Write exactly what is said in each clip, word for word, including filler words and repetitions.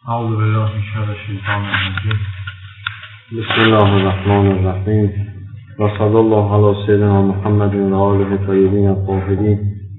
أعوذ بالله من شر الشيطان الرجيم. بسم الله الرحمن الرحيم وصلى الله على سيدنا محمد وآله الطيبين الطاهرين.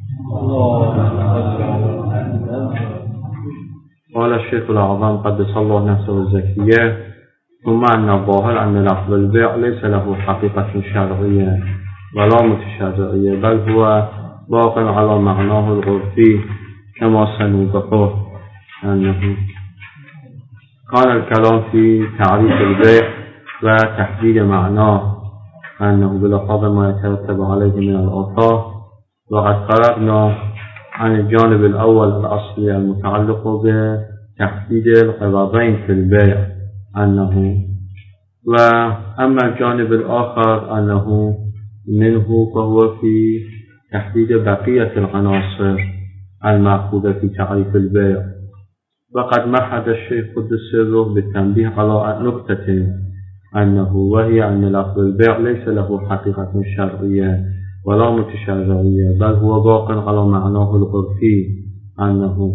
قال الشيخ الأعظم قدس الله نفسه الزكية: ثم أن الظاهر أن لفظ البيع ليس له حقيقة شرعية ولا متشرعية، بل هو باق على معناه العرفي كما سنوضحه. أنه كان الكلام في تعريف البيع وتحديد معناه أنه بلفظ ما يترتب عليه من الآثار، وقد قرأنا عن الجانب الأول الأصلي المتعلق بتحديد الغرضين في البيع أنه، وأما الجانب الآخر أنه منه فهو في تحديد بقية العناصر المأخوذة في تعريف البيع. وقد مهد الشيخ قدس سره بالتنبيه على نقطة أنه وهي أن لفظ البيع ليس له حقيقة شرعية ولا متشرعية، بل هو باق على معناه العرفي أنه،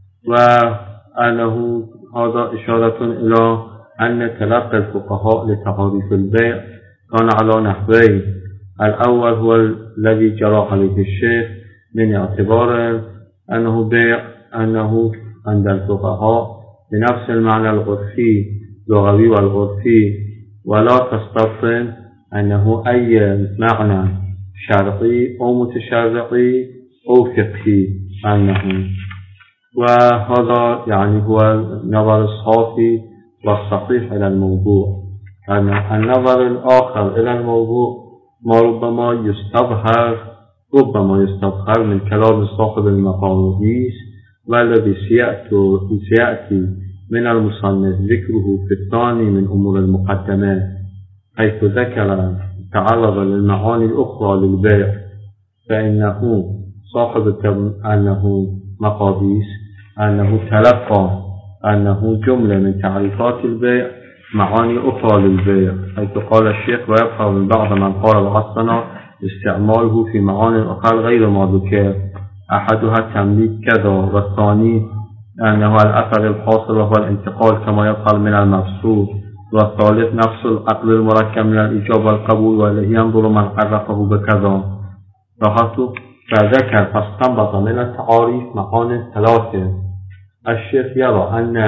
وأنه هذا إشارة إلى أن تلقي الفقهاء لتعريف البيع كان على نحوين: الأول هو الذي جرى عليه الشيخ من اعتبار أنه بيع أنه عند الفقهاء بنفس المعنى العرفي لغوي والعرفي، ولا تستبطن أنه أي معنى شرعي أو متشرعي أو فقهي أنه. وهذا يعني هو النظر الصافي والصحيح إلى الموضوع. أن النظر الآخر إلى الموضوع ما ربما يستظهر ربما يستظهر من كلام صاحب المقاييس، والذي سيأتي من المصنف ذكره في الثاني من أمور المقدمات، حيث ذكر تعرض للمعاني الأخرى للبيع، فإنه صاحب أنه مقاييس أنه تلقى أنه جملة من تعريفات البيع معاني أخرى للبيع، حيث قال الشيخ: ويبقى من بعض من قال بعضنا استعماله في معاني أخرى غير ما ذكر، أحدها التمليك كذا، والثاني أنه الأثر الحاصل وهو الانتقال كما يقال من المبسوط، والثالث نفس العقل المركب من الإيجاب والقبول، وإليه ينظر من عرفه بكذا. رحت فذكر فاستنبط من التعاريف معاني ثلاثة. الشيخ يرى أن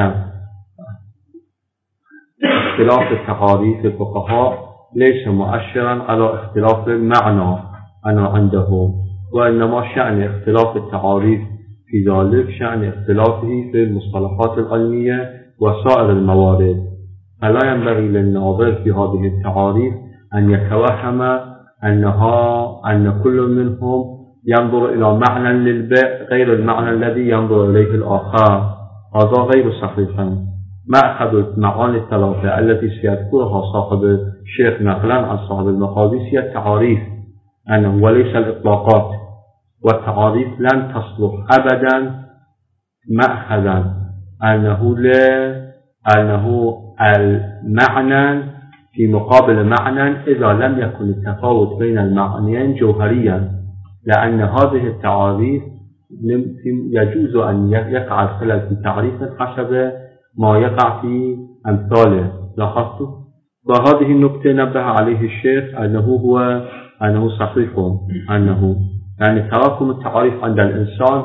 اختلاف التعاريف الفقهاء ليس مؤشرا على اختلاف المعنى أنا عندهم، وإنما شأن اختلاف التعاريف في ذلك شأن اختلافه في المصطلحات العلمية وسائر الموارد، فلا ينبغي للناظر في هذه التعاريف أن يتوهم أنها أن كل منهم ينظر إلى معنى للبيع غير المعنى الذي ينظر إليه الآخر. هذا غير صحيح. مأخذ المعاني الثلاثة التي سيذكرها صاحب الشيخ نقلا عن صاحب المقاييس هي التعاريف أنه وليس الإطلاقات، والتعاريف لن تصلح أبدا مأخذا أنه لا أنه المعنى في مقابل معنى إذا لم يكن التفاوت بين المعنيين جوهريا، لأن هذه التعاريف يجوز أن يقع الخلل في تعريف حسب ما يقع في أمثاله. لاحظتم؟ وهذه النقطة نبه عليه الشيخ أنه هو أنه صحيح أنه يعني تراكم التعاريف عند الإنسان،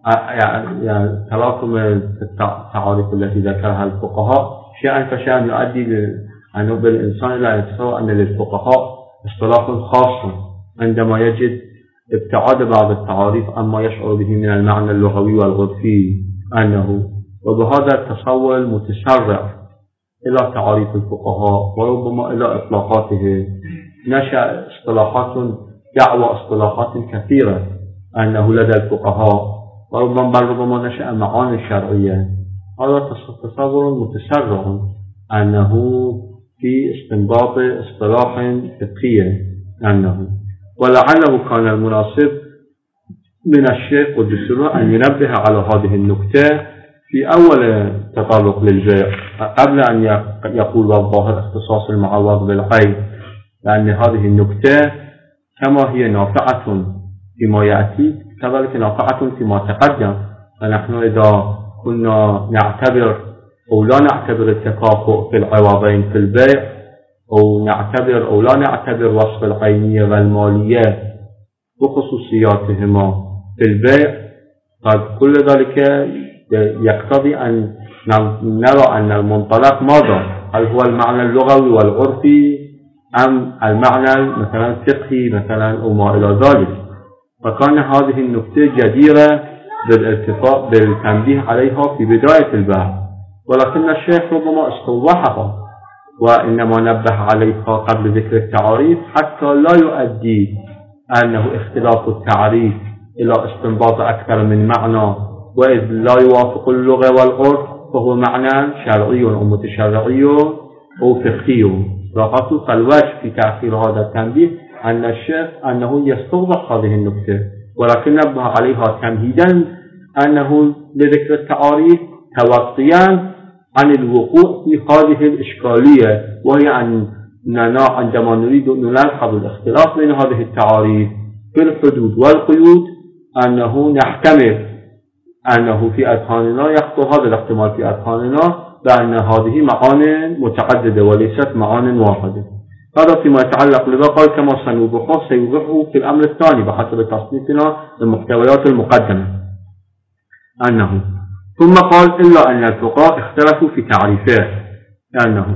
يعني تراكم التعاريف التي ذكرها الفقهاء شيئا فشيئا يؤدي أنه بالإنسان لا يتصور أن للفقهاء اصطلاح خاص عندما يجد ابتعاد بعض التعاريف عما يشعر به من المعنى اللغوي والعرفي أنه، وبهذا التصور المتسرع إلى تعاريف الفقهاء وربما إلى إطلاقاته نشأ اصطلاحات دعوى اصطلاحات كثيرة أنه لدى الفقهاء، وربما بل ربما نشأ معاني شرعية. هذا تصور متسرع أنه في استنباط اصطلاح فقهي أنه، ولعله كان المناسب من الشيخ قدس سره أن ينبه على هذه النقطة في أول تطرق للبيع قبل أن يقول والظاهر اختصاص المعوض بالعين، لأن هذه النقطة كما هي نافعة فيما يأتي كذلك نافعة فيما تقدم. فنحن إذا كنا نعتبر أو لا نعتبر التكافؤ في العوضين في البيع، أو نعتبر أو لا نعتبر وصف العينية والمالية بخصوصياتهما في البيع، فكل ذلك يقتضي أن نرى أن المنطلق ماذا؟ هل هو المعنى اللغوي والعرفي أم المعنى مثلا الفقهي مثلا أو ما إلى ذلك. فكان هذه النقطة جديرة بالارتفاع بالتنبيه عليها في بداية البحث، ولكن الشيخ ربما استوضحها وإنما نبه عليها قبل ذكر التعاريف حتى لا يؤدي أنه اختلاف التعريف إلى استنباط أكثر من معنى، وإذ لا يوافق اللغة والعرف فهو معنى شرعي أو متشرعي أو فقهي. لاحظوا فالوجه في تأخير هذا التنبيه أن الشيخ أنه يستوضح هذه النقطة، ولكن نبه عليها تمهيدا أنه لذكر التعاريف توقيا عن الوقوع في هذه الإشكالية، وهي أننا عندما نريد أن نلحظ الاختلاف بين هذه التعاريف في الحدود والقيود أنه نحتمل أنه في أذهاننا يخطر هذا الاحتمال في أذهاننا بأن هذه معان متعددة وليست معان واحدة. هذا فيما يتعلق لذا كما سنوضحه سيوضحه في الأمر الثاني بحسب تصنيفنا للمحتويات المقدمة أنه ثم قال إلا أن الفقهاء اختلفوا في تعريفه، لأنه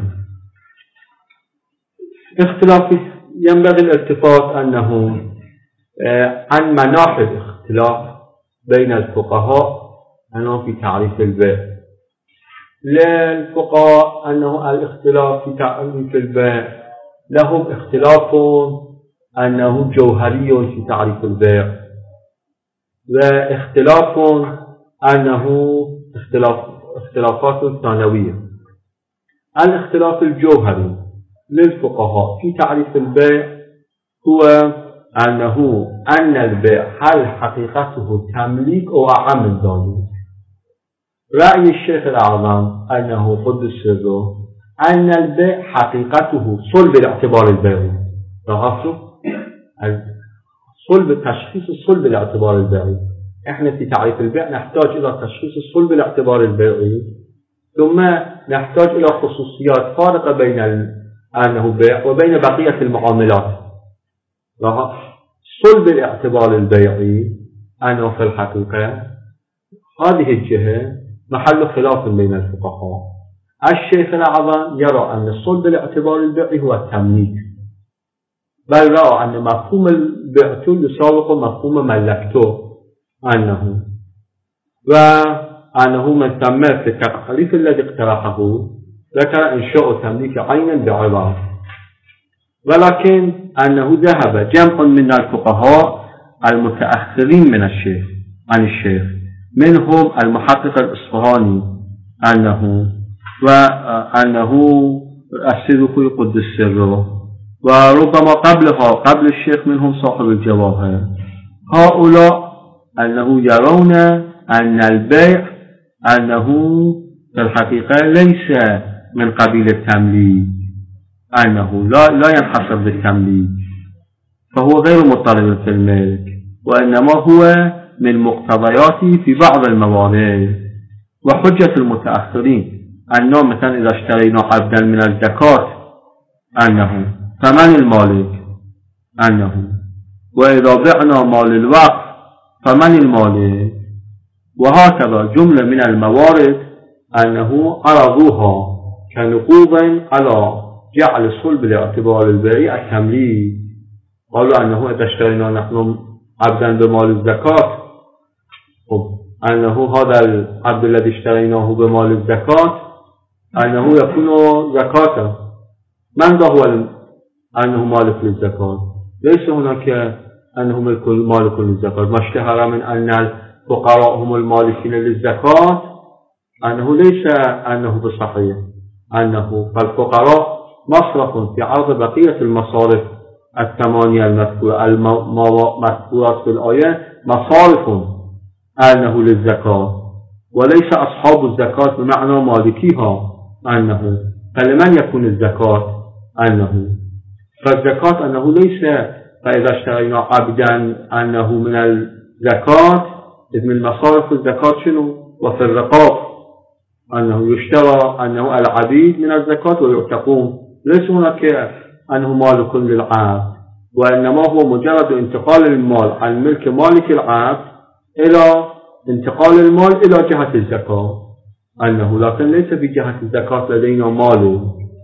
اختلاف ينبغي الالتفات أنه عن مناحل اختلاف بين الفقهاء أنه في تعريف البيع. للفقهاء أنه الاختلاف في تعريف البيع لهم اختلاف أنه جوهري في تعريف البيع، واختلاف أنه اختلاف اختلافات ثانوية. الاختلاف الجوهري للفقهاء في تعريف البيع هو أنه أن البيع هل حقيقته تمليك أو أعم من ذلك. رأي الشيخ الأعظم أنه قدس سره أن البيع حقيقته صلب الاعتبار البيعي. لاحظوا صلب تشخيص الصلب الاعتبار البيعي. احنا في تعريف البيع نحتاج إلى تشخيص الصلب الاعتبار البيعي، ثم نحتاج إلى خصوصيات فارقة بين أنه بيع وبين بقية المعاملات. صلب الاعتبار البيعي أنه في الحقيقة هذه الجهة محل خلاف بين الفقهاء. الشيخ الأعظم يرى أن صلب الاعتبار البيعي هو التمليك، بل رأى أن مفهوم البيع يساوق مفهوم ملكته، أنه وأنه من ثم في التعريف الذي اقترحه ذكر إنشاء تمليك عين بعوض، ولكن أنه ذهب جمع من الفقهاء المتأخرين من الشيخ عن الشيخ، منهم المحقق الإصفهاني أنه وأنه السلوكي قدس سره، وربما قبلها قبل الشيخ منهم صاحب الجواهر. هؤلاء أنه يرون أن البيع أنه في الحقيقة ليس من قبيل التمليك، أنه لا لا ينحصر بالتمليك، فهو غير مضطرب في الملك، وإنما هو من مقتضياته في بعض الموارد. وحجة المتأخرين أنه مثلا إذا اشترينا عبدا من الزكاة أنه فمن المالك، أنه وإذا بعنا مال الوقف فمن المالك، وهكذا جملة من الموارد أنه عرضوها كنقوض على جعل صلب الاعتبار البيعي التمليك. قالوا أنه إذا اشترينا نحن عبدا بمال الزكاة، أنه هذا العبد الذي اشتريناه بمال الزكاة أنه يكون زكاة. من ذا هو أنه مالك للزكاة؟ ليس هناك أنه مالك للزكاة. ما اشتهر من أن الفقراء هم المالكين للزكاة أنه ليس أنه بصحيح، أنه فالفقراء مصرف في عرض بقية المصارف الثمانية المذكورة المذكورات في الآية، مصارف أنه للزكاة، وليس أصحاب الزكاة بمعنى مالكيها أنه. فلمن يكون الزكاة؟ أنه فالزكاة أنه ليس فإذا اشترينا عبدا أنه من الزكاة، إذ من مصارف الزكاة شنو؟ وفي الرقاب أنه يشترى أنه العبيد من الزكاة ويعتقون، ليس هناك أنه مالك للعبد، وإنما هو مجرد انتقال المال عن ملك مالك العبد إلى انتقال المال إلى جهة الزكاة، أنه لكن ليس في جهة الزكاة لدينا مال،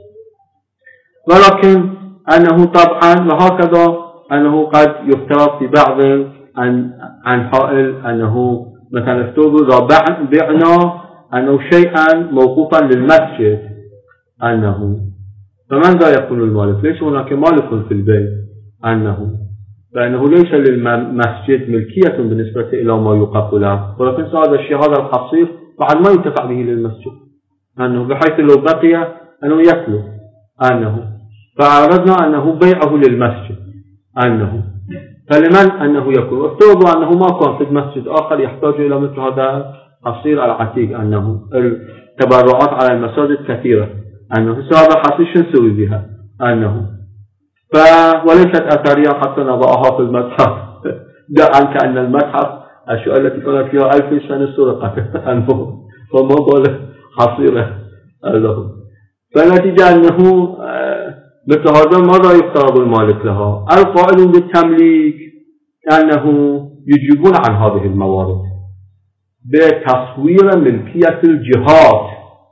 ولكن أنه طبعا وهكذا أنه قد يفترض في بعض عن عن حائل أنه مثلا افترضوا إذا بعنا أنه شيئا موقوفا للمسجد، أنه فمن ذا يكون المالك؟ ليس هناك مالك في البيت، أنه فإنه ليس للمسجد ملكية بالنسبة إلى ما يوقف له، ولكن هذا الشيء هذا الحصير بعد ما ينتفع به للمسجد، أنه بحيث لو بقي أنه يتلف، أنه فعرضنا أنه بيعه للمسجد، أنه فلمن أنه يكون؟ افترضوا أنه ما كان في المسجد آخر يحتاج إلى مثل هذا حصير العتيق، أنه التبرعات على المساجد كثيرة، أنه هذا حصير شو نسوي بها؟ أنه ف وليست أثريا حتى نضعها في المتحف دعا كأن المتحف الأشياء التي كانت فيها ألف سنة سرقت، أنه فما بال حصيرة له، فالنتيجة أنه مثل هذا ماذا يفترض المالك لها؟ القائلون بالتمليك أنه يجيبون عن هذه الموارد بتصوير ملكية الجهات،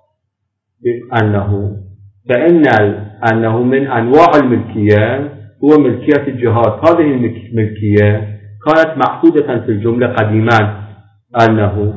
أنه فإن أنه من أنواع الملكية هو ملكية الجهات، هذه الملكية كانت معقودة في الجملة قديما، أنه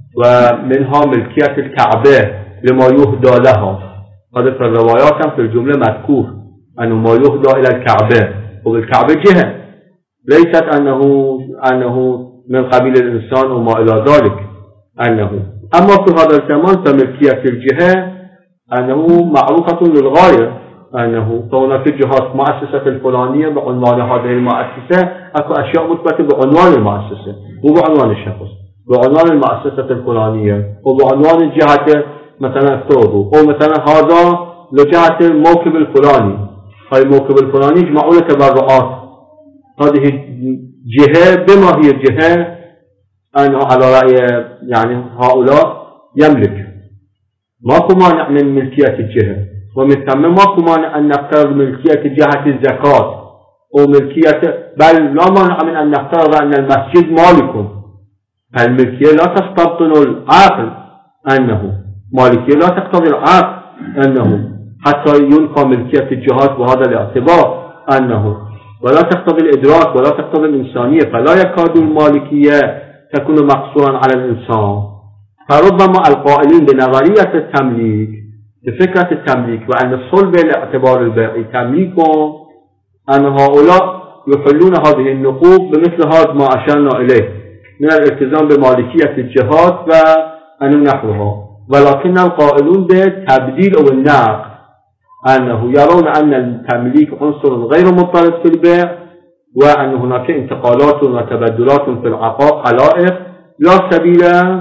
ومنها ملكية الكعبة لما يهدى لها، هذا في الروايات في الجملة مذكور أنه ما يهدى إلى الكعبة، والكعبة جهة ليست أنه أنه من قبيل الإنسان وما إلى ذلك، أنه أما في هذا الزمان فملكية الجهة أنه معروفة للغاية، أنه هناك جهات مؤسسة الفلانية بعنوان هذه المؤسسة، أكو أشياء مثبتة بعنوان المؤسسة مو بعنوان الشخص، بعنوان المؤسسة الفلانية وبعنوان الجهة، مثلا افترضوا أو مثلا هذا لجهة الموكب الفلاني، هاي الموكب الفلاني يجمعوا له تبرعات، هذه جهة بما هي جهة أنه على رأي يعني هؤلاء يملك، ماكو مانع من ملكية الجهة، ومن ثم ماكو مانع أن نفترض ملكية جهة الزكاة وملكية، بل لا مانع من أن نفترض أن المسجد مالك، الملكية لا تستبطن العقل، أنه مالكية لا تقتضي العقل، أنه حتى ينفى ملكية الجهات بهذا الاعتبار، أنه ولا تقتضي الإدراك ولا تقتضي الإنسانية، فلا يكاد المالكية تكون مقصورا على الإنسان. فربما القائلين بنظرية التمليك بفكرة التمليك وأن الصلب الاعتبار البيعي تمليكهم، أن هؤلاء يحلون هذه النقوض بمثل هذا ما أشرنا إليه من الالتزام بمالكية الجهات وأن نحوها، ولكن القائلون بالتبديل أو النقل أنه يرون أن التمليك عنصر غير مضطرد في البيع، وأن هناك انتقالات وتبدلات في العقاق حلائق لا سبيل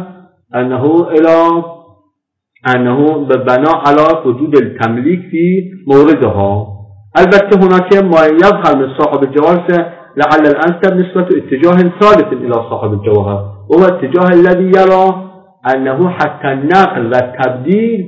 أنه إلى أنه ببناء على وجود التمليك في موردها. البته هناك ما يظهر من صاحب الجواهر لعل الأنسب نسبة اتجاه ثالث إلى صاحب الجواهر، وهو الاتجاه الذي يرى أنه حتى النقل والتبديل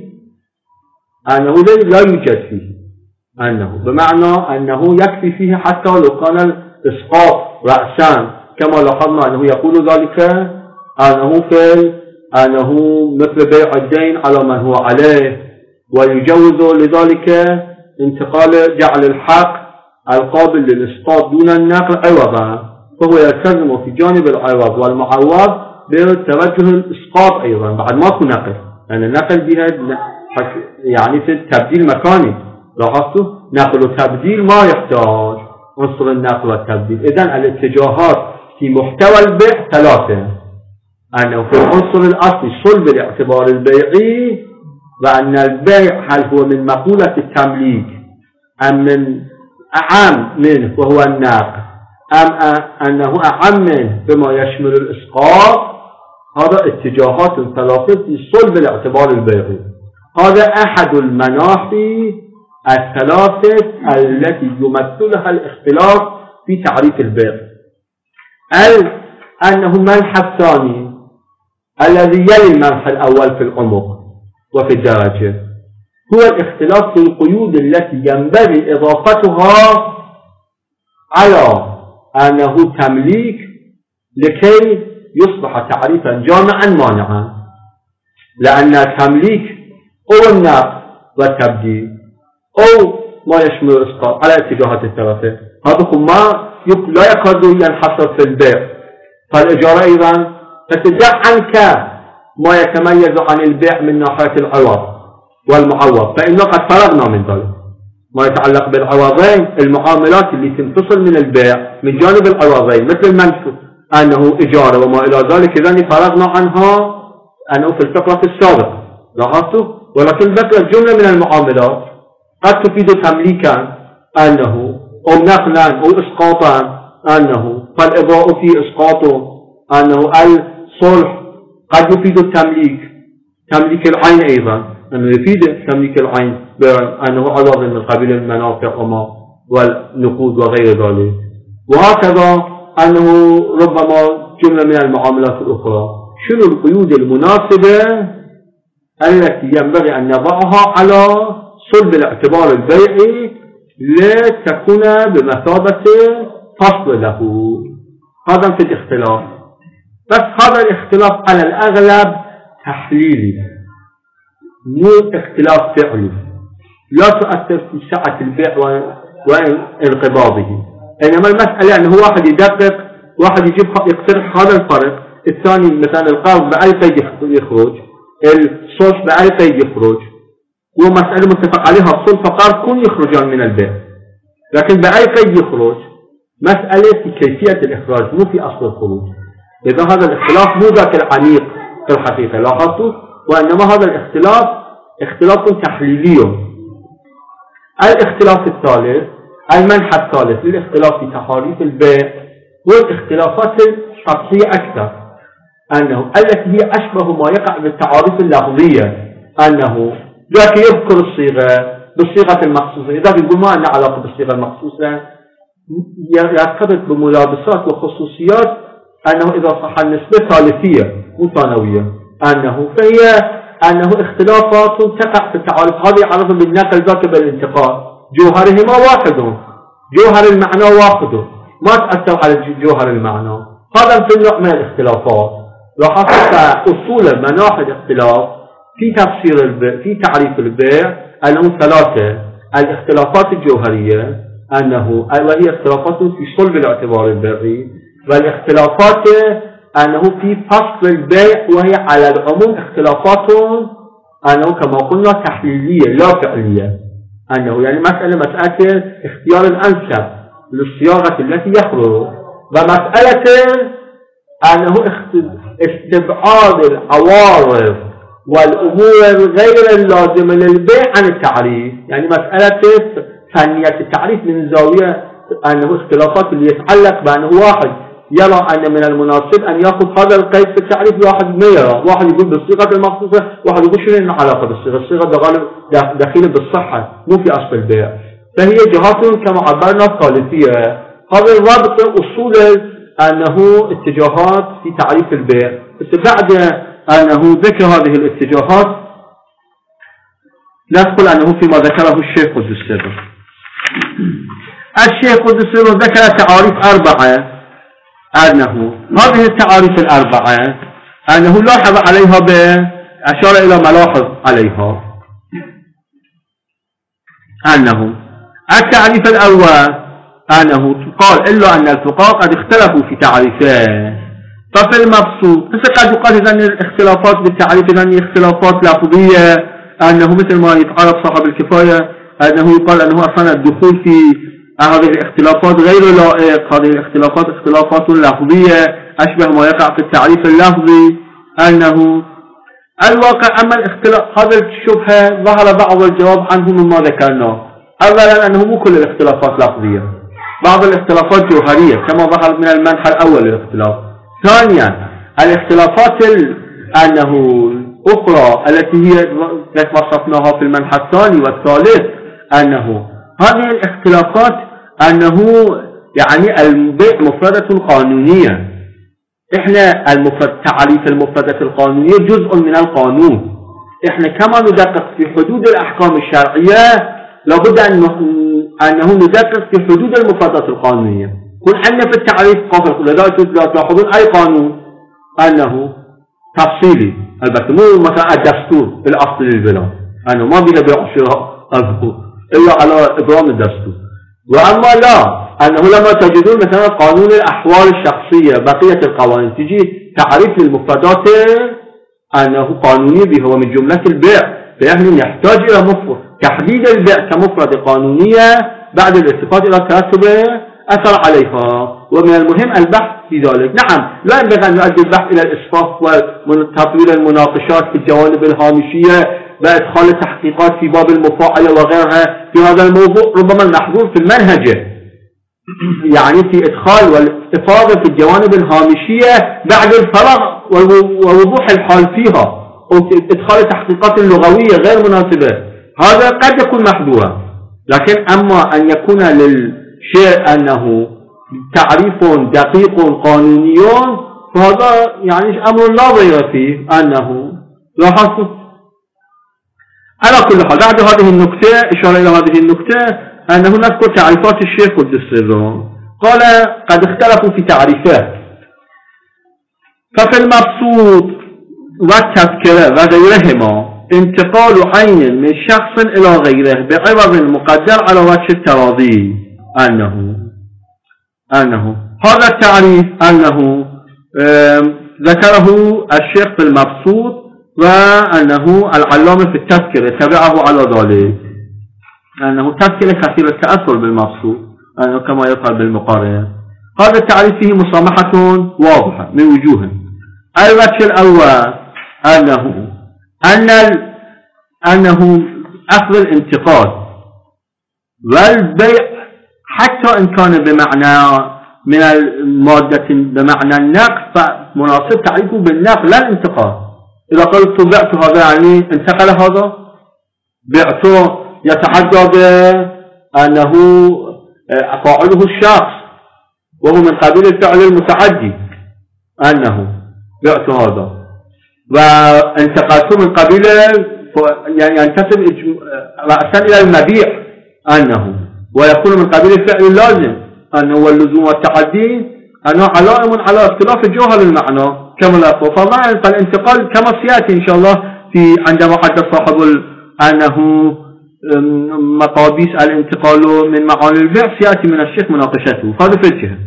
أنه لا يوجد فيه، أنه بمعنى أنه يكفي فيه حتى لو كان الإسقاط رأسا، كما لاحظنا أنه يقول ذلك أنه في أنه مثل بيع الدين على من هو عليه، ويجوز لذلك انتقال جعل الحق القابل للإسقاط دون النقل عوضا، فهو يلتزم في جانب العوض والمعوض بتوجه الإسقاط أيضا بعد ما هو نقل، لأن يعني النقل بها يعني في التبديل مكاني، لاحظتوا نقل وتبديل ما يحتاج عنصر النقل والتبديل. إذن الاتجاهات في محتوى البيع ثلاثة، أنه في العنصر الأصلي صلب الاعتبار البيعي، وأن البيع هل هو من مقولة التمليك أم من أعم منه وهو النقل، أم أنه أعم منه بما يشمل الإسقاط. هذا اتجاهات ثلاثة في صلب الاعتبار البيعي. هذا أحد المناحي الثلاثة التي يمثلها الاختلاف في تعريف البيع. أنه منحى الثاني الذي يلي المنحى الأول في العمق، وفي الدرجة، هو الاختلاف في القيود التي ينبغي إضافتها على أنه تمليك لكي يصبح تعريفا جامعا مانعا، لأن التمليك أو النقص والتبديل أو ما يشمل الإسقاط على اتجاهات الثلاثة، هذا ما لا يكاد ينحصر في البيع. فالإجارة أيضا تتدع عنك ما يتميز عن البيع من ناحية العوض والمعوض، فإنه قد فرغنا من ذلك. ما يتعلق بالعوضين، المعاملات اللي تنفصل من البيع من جانب العوضين مثل المنفوذ أنه إجارة وما إلى ذلك، إذن فرغنا عنها أنه في الفقرة السابقة لاحظتوا. ولكن بقي الجملة من المعاملات قد تفيد تمليكا أنه أو نقلا أو إسقاطا أنه، فالإبراء فيه إسقاط، أنه الصلح قد يفيد التمليك، تمليك العين أيضا أنه يفيد تمليك العين بأنه عوض من قبيل المنافع وما والنقود وغير ذلك. وهكذا أنه ربما جملة من المعاملات الأخرى. شنو القيود المناسبة التي ينبغي أن نضعها على صلب الاعتبار البيعي لتكون بمثابة فصل له؟ هذا في الاختلاف، بس هذا الاختلاف على الأغلب تحليلي مو اختلاف فعلي، لا تؤثر في سعة البيع وانقباضه. إنما المسألة أنه واحد يدقق، واحد يجيب يقترح هذا الفرق، الثاني مثلا القرض بأي قيد يخرج، الصلح بأي قيد يخرج، ومسألة متفق عليها الصلح فقرض كون يخرجان من البيع، لكن بأي قيد يخرج مسألة في كيفية الإخراج مو في أصل الخروج. إذا هذا الاختلاف مو ذاك العميق في الحقيقة لاحظتوا، وإنما هذا الاختلاف اختلاف تحليلي. الاختلاف الثالث المنحى الثالث للاختلاف في تحاليف البيع والاختلافات السطحية أكثر، أنه التي هي أشبه ما يقع بالتعاريف اللفظية، أنه ذاك يذكر الصيغة بالصيغة المخصوصة، إذا يقول ما عندنا علاقة بالصيغة المخصوصة يرتبط بملابسات وخصوصيات، أنه إذا صح النسبة ثالثية مو ثانوية، أنه فهي أنه اختلافات تقع في التعارف. هذه يعرف بالنقل ذاك بالانتقال، جوهرهما واحد، جوهر المعنى واحد، ما تأثر على جوهر المعنى. هذا في نوع من الاختلافات. لاحظت أصول مناحي الاختلاف في تفسير البيع في تعريف البيع أنه ثلاثة: الاختلافات الجوهرية أنه وهي اختلافات في صلب الاعتبار البيعي، والاختلافات أنه في فصل البيع وهي على العموم اختلافات أنه كما قلنا تحليلية لا فعلية، أنه يعني مسألة مسألة اختيار الأنسب للصياغة التي يخرج، ومسألة أنه استبعاد العوارض والأمور غير اللازمة للبيع عن التعريف، يعني مسألة فنية التعريف من زاوية أنه اختلافات اللي يتعلق بأنه واحد يرى أن من المناسب أن يأخذ هذا القيد في التعريف، واحد ما يرى، واحد يقول بالصيغة المخصوصة، واحد يقول شنو العلاقة بالصيغة، الصيغة دخيلة بالصحة مو في أصل البيع. فهي جهات كما عبرنا ثالثية. هذا الرابط أصول أنه اتجاهات في تعريف البيع، بس بعد أنه ذكر هذه الاتجاهات ندخل أنه فيما ذكره الشيخ قدس السر. الشيخ قدس السر ذكر تعاريف أربعة، أنه هذه التعاريف الأربعة أنه لاحظ عليها بأشار إلى ملاحظ عليها، أنه التعريف الأول أنه قال إلا أن الفقهاء قد اختلفوا في تعريفه، ففي المبسوط بس قد يقال إذن الاختلافات بالتعريف إذن اختلافات لفظية، أنه مثل ما يتعرف صاحب الكفاية أنه يقال أنه أصلا الدخول في هذه الاختلافات غير لائق، هذه الاختلافات اختلافات لفظية أشبه ما يقع في التعريف اللفظي. أنه الواقع أما الاختلاف هذا الشبهة ظهر بعض الجواب عنه مما ذكرناه. أولا أنه مو كل الاختلافات لفظية، بعض الاختلافات جوهرية كما ظهر من المنحى الأول للاختلاف. ثانيا الاختلافات أنه الأخرى التي هي وصفناها في المنحى الثاني والثالث، أنه هذه الاختلافات أنه يعني البيع مفردة قانونية، إحنا المفرد تعريف المفردة القانونية جزء من القانون، احنا كما ندقق في حدود الأحكام الشرعية لابد أن أنه ندقق في حدود المفردات القانونية. كل عندنا في التعريف قافل لا تلاحظون أي قانون أنه تفصيلي، البته مو مثلا الدستور الأصل للبلاد أنه ما بينا بيع شراء إلا على إبرام الدستور. وأما لا، أنه لما تجدون مثلا قانون الأحوال الشخصية بقية القوانين تجي تعريف للمفردات أنه قانوني به هو من جملة البيع، فيعني يحتاج إلى مفرد تحديد البيع كمفرد قانونية بعد الاتفاق إلى ترتب أثر عليها. ومن المهم البحث في ذلك. نعم لا ينبغي أن يؤدي البحث إلى الإسفاف وتطوير المناقشات في الجوانب الهامشية بإدخال تحقيقات في باب المفاعلة وغيرها في هذا الموضوع ربما المحظور في المنهجة، يعني في إدخال والإفاضة في الجوانب الهامشية بعد الفراغ ووضوح الحال فيها أو إدخال تحقيقات لغوية غير مناسبة، هذا قد يكون محظورا. لكن أما أن يكون للشيء أنه تعريف دقيق قانوني فهذا يعني أمر لا ضير فيه أنه لا حصر. على كل حال بعد هذه النكتة إشارة إلى هذه النكتة أنه نذكر تعريفات الشيخ قدس سره. قال قد اختلفوا في تعريفات، ففي المبسوط والتذكرة وغيرهما انتقال عين من شخص إلى غيره بعوض مقدر على وجه التراضي. أنه أنه هذا التعريف أنه ذكره الشيخ في المبسوط وأنه العلامة في التذكرة تبعه على ذلك، أنه تذكرة كثير التأثر بالمبسوط أنه كما يقال بالمقارنة. هذا التعريف فيه مصامحة واضحة من وجوه. الوجه الأول أنه أن أنه أخذ الانتقاد والبيع حتى إن كان بمعنى من المادة بمعنى النقد فمناسب تعريفه بالنقد لا الانتقاد. إذا قلت بعت هذا يعني انتقل هذا، بعته يتحدى بأنه فاعله الشخص وهو من قبيل الفعل المتعدي، أنه بعت هذا وانتقلته من قبيل يعني ينتسب رأسا إلى المبيع أنه ويكون من قبيل الفعل اللازم أنه واللزوم والتعدي أنه علائم على اختلاف جوهر المعنى كما لا فما فالانتقال كما سيأتي إن شاء الله في عندما حدث صاحب أنه مقابيس الانتقال من معاني البيع سيأتي من الشيخ مناقشته. هذا في الجهة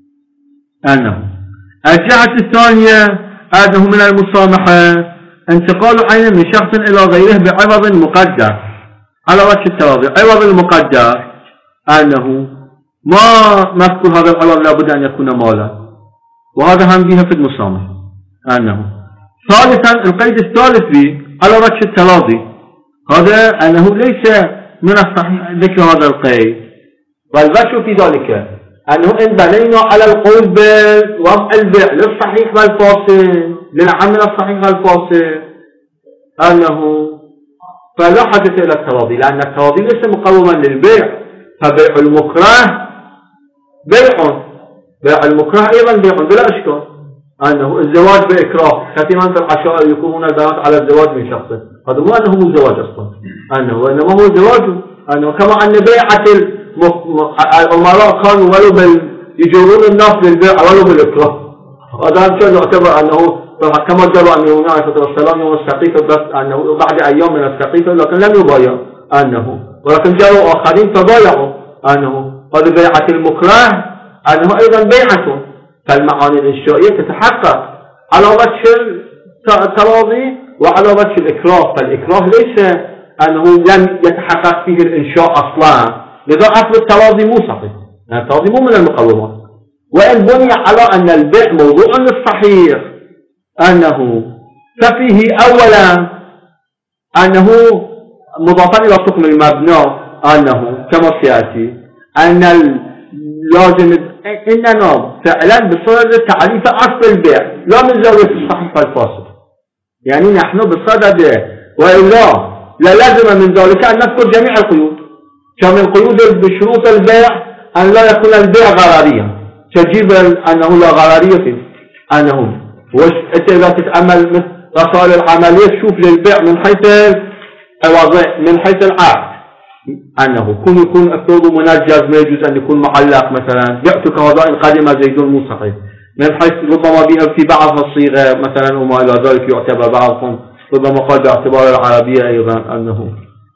أنه. الجهة الثانية أنه من المسامحة انتقال عين من شخص إلى غيره بعوض مقدر على وجه التراضي. عوض المقدر أنه ما مذكور هذا العوض لابد أن يكون مالا، وهذا هم بها في المسامحة. أنه ثالثا القيد الثالث به على وجه التراضي، هذا أنه ليس من الصحيح ذكر هذا القيد، والوجه في ذلك أنه إن بنينا على القول بوضع البيع للصحيح والفاصل للعمل الصحيح والفاصل أنه فلا حدث إلى التراضي، لأن التراضي ليس مقوما للبيع، فبيع المكره بيع بيع المكره أيضا بيع بلا إشكال. أنه الزواج بإكراه كثيرا في العشائر يكونون البنات على الزواج من شخص، هذا مو أنه مو زواج أصلا، أنه إنما هو زواج. أنه كما أن بيعة الأمراء كانوا ولو بال يجرون الناس للبيع ولو بالإكراه، هذا كان يعتبر أنه كما جرى أن يوم عليه الصلاة والسلام يوم السقيفة بس أنه بعد أيام من السقيفة لكن لم يبايع أنه، ولكن جاءوا آخرين تبايعوا أنه هذا بيعة المكره أنه أيضا بيعته. فالمعاني الإنشائية تتحقق على وجه التراضي وعلى وجه الإكراه، فالإكراه ليس أنه لم يتحقق فيه الإنشاء أصلا، لذا أصل التراضي مو صحيح، يعني التراضي مو من المقومات. وإن بني على أن البيع موضوع للصحيح أنه ففيه أولا أنه مضافا إلى حكم المبنى أنه كما سيأتي أن لازم إننا فعلا بصدد تعريف أصل البيع لا من زاوية الصحيح والفاسد، يعني نحن بصدد وإلا لا لازم من ذلك أن نذكر جميع القيود، كمن قيود بشروط البيع أن لا يكون البيع غراريا، تجيب أنه لا غرارية فيه أنه وش إذا تتأمل رسائل العملية تشوف للبيع من حيث الوضع من حيث العقد أنه كن يكون افترض منجز، ما يجوز أن يكون معلق مثلا بعتك هذا إن قدم زيد مو صحيح، من حيث ربما بها في بعض الصيغة مثلا وما إلى ذلك يعتبر بعضهم ربما قال باعتبار العربية أيضا أنه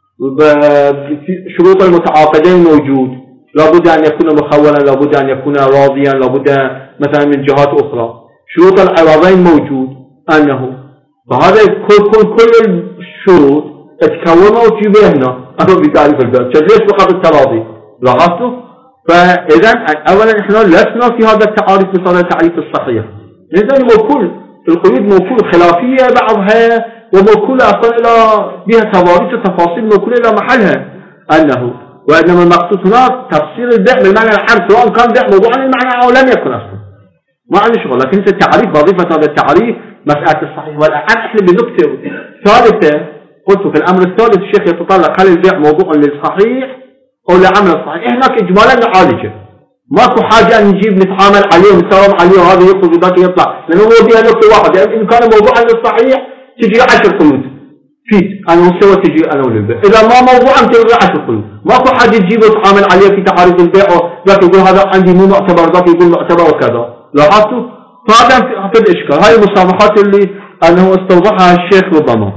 شروط المتعاقدين موجود، لابد أن يكون مخولا، لابد أن يكون راضيا، لابد مثلا من جهات أخرى. شروط العوضين موجود أنه فهذا كل كل كل الشروط تتكون وتجيبها هنا أنا بتعريف البيع ليش فقط التراضي لاحظتوا؟ فإذا أولا إحنا لسنا في هذا التعاريف مثل التعريف الصحيح، إذا موكول في القيود موكول خلافية بعضها وموكول أصلا إلى بها تواريخ وتفاصيل موكول إلى محلها أنه، وإنما المقصود هنا تفسير البيع بالمعنى العام سواء كان بيع موضوعا للمعنى أو لم يكن أصلا ما عندي شغل، لكن التعريف وظيفة هذا التعريف مسألة الصحيح والأعم. إحنا بنكتب ثالثة قلت في الأمر الثالث الشيخ يتطلق هل البيع موضوع للصحيح أو لعمل الصحيح، هناك إجمالا نعالجه ماكو حاجة أن نجيب نتعامل عليه ونساوم عليه وهذا يخرج وذاك يطلع، لأنه هو بها نقطة واحدة يعني إن كان موضوعا للصحيح تجي عشر قيود فيت أنا مستوى تجي أنا وللبيع، إذا ما موضوعا تلغي عشر قيود، ماكو حاجة تجيبه وتعامل عليه في تعاريف البيع وذاك يقول هذا عندي مو معتبر ذاك يقول معتبر وكذا، لاحظتوا؟ فهذا في الإشكال. هاي المسامحات اللي أنه استوضحها الشيخ ربما.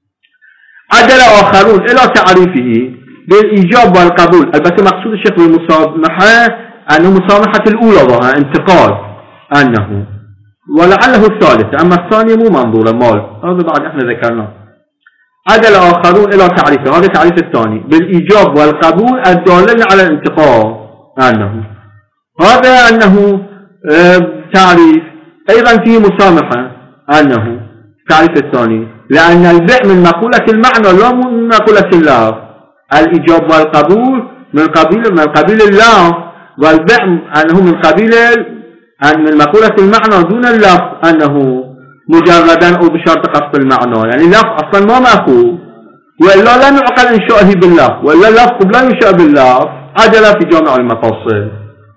عدل آخرون إلى تعريفه بالإيجاب والقبول، البته مقصود الشيخ بالمسامحة أنه مسامحة الأولى وها انتقال أنه ولعله الثالث، أما الثاني مو منظور مال، هذا بعد احنا ذكرناه. عدل آخرون إلى تعريفه، هذا تعريف الثاني بالإيجاب والقبول الدالين على الانتقال أنه، هذا أنه اه تعريف أيضا فيه مسامحة أنه تعريف الثاني، لأن البيع من مقولة المعنى لا من مقولة اللفظ، الإيجاب والقبول من قبيل من قبيل اللفظ، والبيع أنه من قبيل أن من مقولة المعنى دون اللفظ أنه مجردا أو بشرط قصد المعنى، يعني اللفظ أصلا ما مأخوذ وإلا لا يعقل إنشاءه باللفظ، وإلا اللفظ لا ينشأ باللفظ. عدل في جامع المقاصد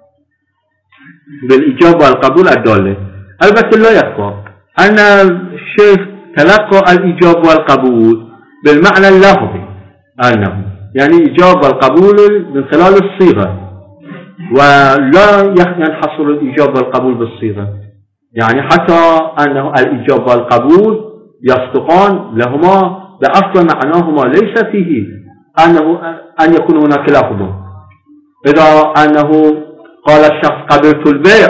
بالإيجاب والقبول الدالة. البته لا يخفى أن الشيخ تلقى الإيجاب والقبول بالمعنى اللفظي أنه يعني إيجاب والقبول من خلال الصيغة، ولا ينحصر الإيجاب والقبول بالصيغة، يعني حتى أنه الإيجاب والقبول يصدقان لهما بأصل معناهما ليس فيه أنه أن يكون هناك لفظ. إذا أنه قال الشخص قبلت البيع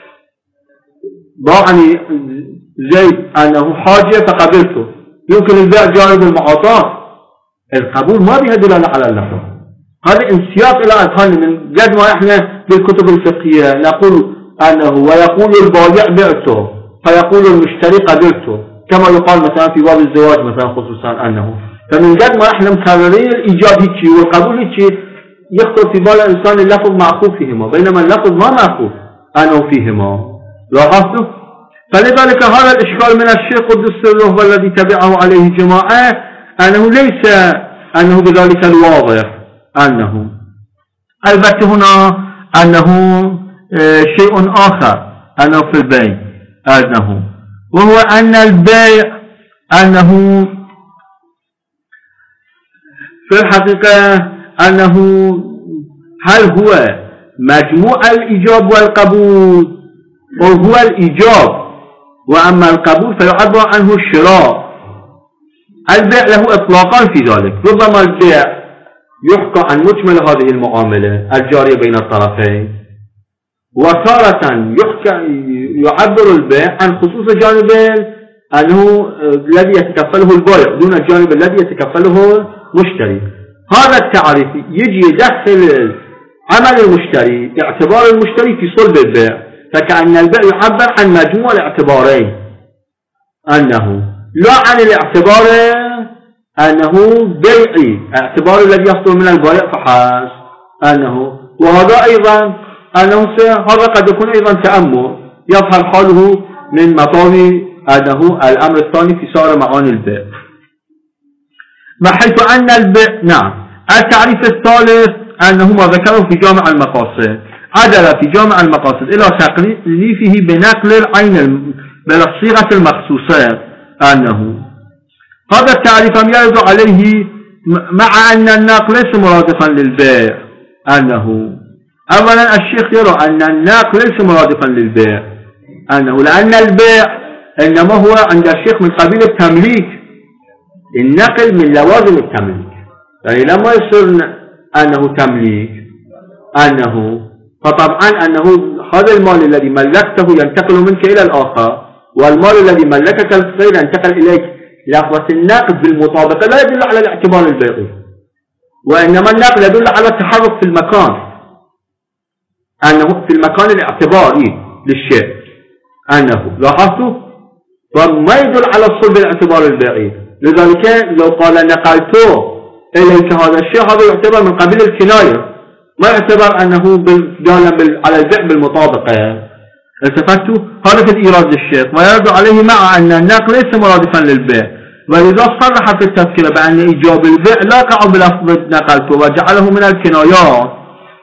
ضاعني زيد أنه حاجة فقبلته، يمكن البيع جانب المعاطاة، القبول ما بها دلالة على اللفظ، هذا انسياق إلى أذهان من قد ما إحنا بالكتب الفقهية نقول أنه ويقول البائع بعته فيقول المشتري قبلته، كما يقال مثلا في باب الزواج مثلا خصوصا أنه، فمن قد ما إحنا مكررين الإيجاب هيك والقبول هيك يخطر في بال الإنسان اللفظ معقوف فيهما، بينما اللفظ ما معقوف أنه فيهما، لاحظتوا؟ فلذلك هذا الإشكال من الشيخ قدس سره والذي تبعه عليه جماعة أنه ليس أنه بذلك الواضح أنه، البته هنا أنه شيء آخر أنه في البيع أنه، وهو أن البيع أنه في الحقيقة أنه هل هو مجموع الإيجاب والقبول وهو الإيجاب، وأما القبول فيعبر عنه الشراء. البيع له إطلاقان في ذلك، ربما البيع يحكى عن مجمل هذه المعاملة الجارية بين الطرفين، وتارة يحكى يعبر البيع عن خصوص جانبين أنه الذي يتكفله البائع دون الجانب الذي يتكفله المشتري. هذا التعريف يجي يدخل عمل المشتري اعتبار المشتري في صلب البيع، فكأن البيع يعبر عن مجموع الاعتبارين، أنه لا عن الاعتبار أنه بيعي اعتبار الذي يصدر من البائع فحسب أنه، وهذا أيضا أنه هذا قد يكون أيضا تأمل يظهر حاله من مطاوي أنه الأمر الثاني في سائر معاني البيع، بحيث أن البيع نعم. التعريف الثالث أنه ما ذكره في جامع المقاصد، عدل في جامع المقاصد إلى تكليفه بنقل العين بالصيغة المخصوصة أنه هذا التعريف يرد عليه مع أن الناقل ليس مرادفا للبيع. أنه أولا الشيخ يرى أن الناقل ليس مرادفا للبيع، أنه لأن البيع إنما هو عند الشيخ من قبيل التمليك، النقل من لوازم التمليك، يعني لما يصير أنه تمليك أنه فطبعا أنه هذا المال الذي ملكته ينتقل منك إلى الآخر، والمال الذي ملكك الغير ينتقل إليك. لفظة النقل بالمطابقة لا يدل على الاعتبار البيعي، وإنما النقل يدل على التحرك في المكان، أنه في المكان الاعتباري للشيء. أنه لاحظتوا فما يدل على الصلب الاعتبار البيعي. لذلك لو قال نقلته إليك هذا الشيء هذا يعتبر من قبيل الكناية، ما يعتبر أنه دالا على البيع بالمطابقة. التفتوا هذا في الإيراد للشيخ، ويرد عليه مع أن النقل ليس مرادفا للبيع، ولذا صرح في التذكرة بأن إيجاب البيع لا يقع بلفظ نقلته وجعله من الكنايات،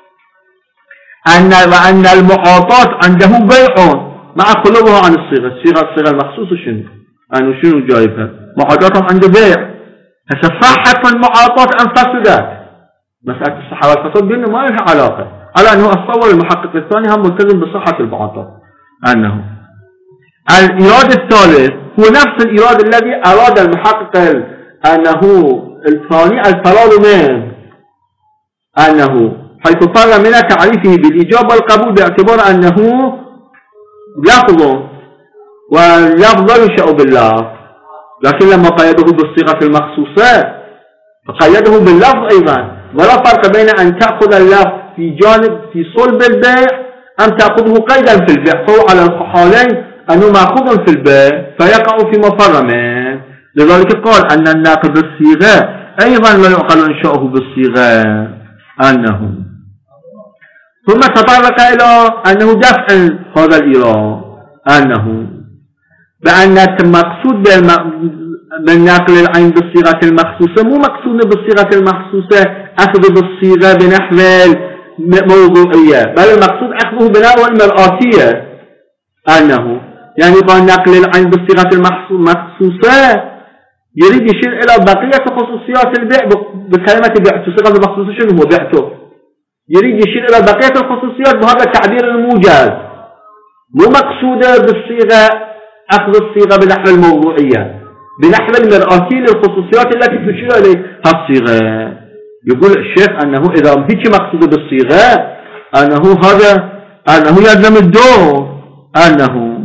أن وأن المعاطاة عنده بيع مع خلوها عن الصيغة. الصيغة الصيغة المخصوصة شنو؟ أنه شنو جايبها؟ معاطاة عنده بيع. هسه صحت المعاطاة أم فسدت؟ مسألة الصحة والفساد بينه ما لها علاقة، على أنه أتصور المحقق الثاني هم ملتزم بصحة المعاطاة. أنه الإيراد الثالث هو نفس الإيراد الذي أراد المحقق أنه الثاني الفرار منه، أنه حيث فر من تعريفه بالإجابة والقبول باعتبار أنه لفظ واللفظ لا ينشأ باللفظ، لكن لما قيده بالصيغة المخصوصة فقيده باللفظ أيضا. ولا فرق بين أن تأخذ اللفظ في جانب في صلب البيع أم تأخذه قيدا في البيع، فهو على الحالين أنه مأخوذ في البيع فيقع في مفر منه. لذلك قال أن الناقل بالصيغة أيضا لا يعقل إنشاؤه بالصيغة. أنه ثم تطرق إلى أنه دفع هذا الإيراد، أنه بأن المقصود من نقل العين بالصيغة المخصوصة مو مقصود بالصيغة المخصوصة أخذ بالصيغة بنحو موضوعية، بل المقصود أخذه بنحو المرآتية. أنه يعني قال نقل العين بالصيغة المخصوصة يريد يشير إلى بقية خصوصيات البيع بكلمة بعته. الصيغة المخصوصة شنو هو؟ بعته. يريد يشير إلى بقية الخصوصيات بهذا التعبير الموجز، مو مقصودة بالصيغة أخذ الصيغة بنحو الموضوعية، بنحو المرآتي للخصوصيات التي تشير إليها الصيغة. يقول الشيخ أنه إذا هيك مقصود بالصيغة أنه هذا أنه يلزم الدور. أنه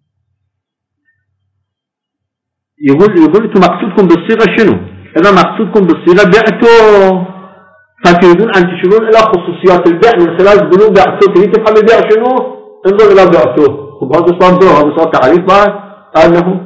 يقول يقول أنتم مقصودكم بالصيغة شنو؟ إذا مقصودكم بالصيغة بعته فتريدون أن تشيرون إلى خصوصيات البيع من خلال تقولون بعته، تريد تفهم البيع شنو؟ انظر إلى بعته. وهذا صار دور، هذا صار تعريف بعد. أنه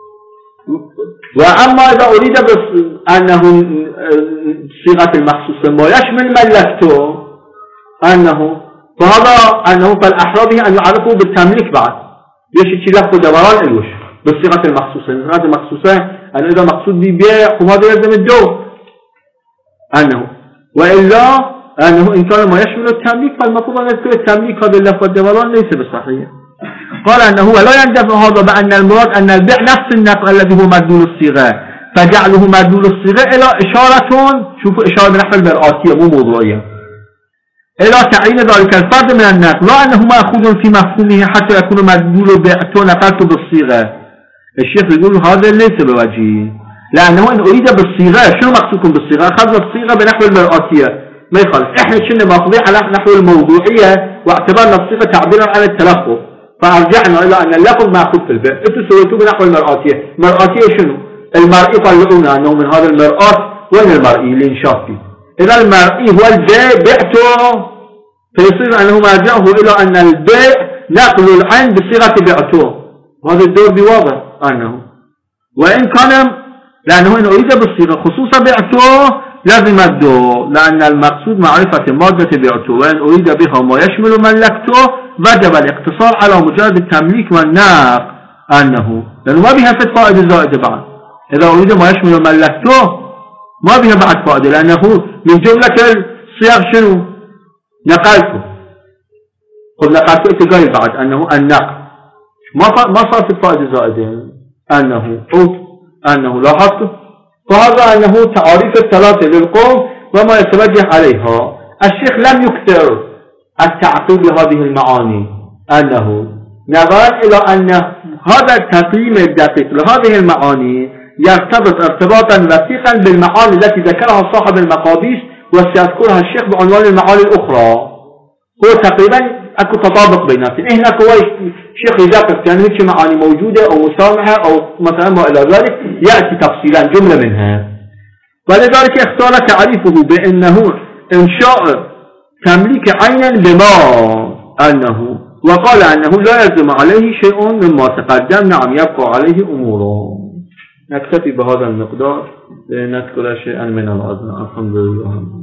وأما إذا أريد أنه صيغة المخصوصة ما يشمل ملكته أنه فهذا أنه فالأحرى به أن يعرفه بالتمليك بعد. ليش يجي لفظ دوران الوش بالصيغة المخصوصة؟ الصيغة المخصوصة أن إذا مقصود ببيع وهذا يلزم الدور. أنه وإلا أنه إن كان ما يشمل التمليك فالمفروض أن يذكر التمليك. هذا اللفظ الدوران ليس بالصحيح. قال أنه ولا يندفع هذا بأن المراد أن البيع نفس النقل الذي هو مدلول الصيغة، فجعله مدلول الصيغة إلى إشارة، شوفوا إشارة بنحو المرآتية مو موضوعية، إلى تعيين ذلك الفرد من النقل، لا أنه مأخوذ في مفهومه حتى يكون مدلول بيعته نقلته بالصيغة. الشيخ يقول هذا ليس بوجهه، لأنه إن أريد بالصيغة شنو مقصودكم بالصيغة؟ أخذنا الصيغة بنحو المرآتية ما يخالف، إحنا شنو ماخذين على نحو الموضوعية واعتبرنا الصيغة تعبيرا عن التلفظ، فأرجعنا إلى أن اللفظ مأخوذ في البيع. أنتم سويتوه بنحو المرآتية. المرآتية شنو؟ المرئي طلعونا أنه من هذا المرآة وين المرئي اللي نشاف فيه؟ إذا المرئي هو البيع بعته، فيصير أنه مرجعه إلى أن البيع نقل العين بصيغة بعته. وهذا الدور بواضح أنه وإن كان لأنه إن أريد بالصيغة خصوصا بعته لازم الدور، لأن المقصود معرفة مادة بعته، وإن أريد بها ما يشمل ملكته وجب الاقتصار على مجرد التمليك والنقل. أنه لأنه ما بها في فائدة زائدة بعد. إذا أريد ما يشمل ملكته ما بها بعد فائدة، لأنه من جملة الصيغ شنو؟ نقلته. قل نقلته اتقال بعد أنه النقل ما ما صار في فائدة زائدة. أنه أنه لاحظت فهذا أنه تعاريف الثلاثة للقوم وما يتوجه عليها. الشيخ لم يكثر التعقيب لهذه المعاني، أنه نظرا إلى أن هذا التقييم الدقيق لهذه المعاني يرتبط ارتباطا وثيقا بالمعاني التي ذكرها صاحب المقابيس وسيذكرها الشيخ بعنوان المعاني الأخرى. هو تقريبا اكو تطابق بيناتهم. هنا كويس الشيخ يدقق يعني هيك معاني موجودة أو مسامحة أو مثلا ما إلى ذلك يأتي تفصيلا جملة منها. ولذلك اختار تعريفه بأنه إنشاء تمليك عينا بما أنه، وقال أنه لا يلزم عليه شيء مما تقدم. نعم يبقى عليه أموره. نكتفي بهذا المقدار لنذكر شيئا من الأذن. الحمد لله.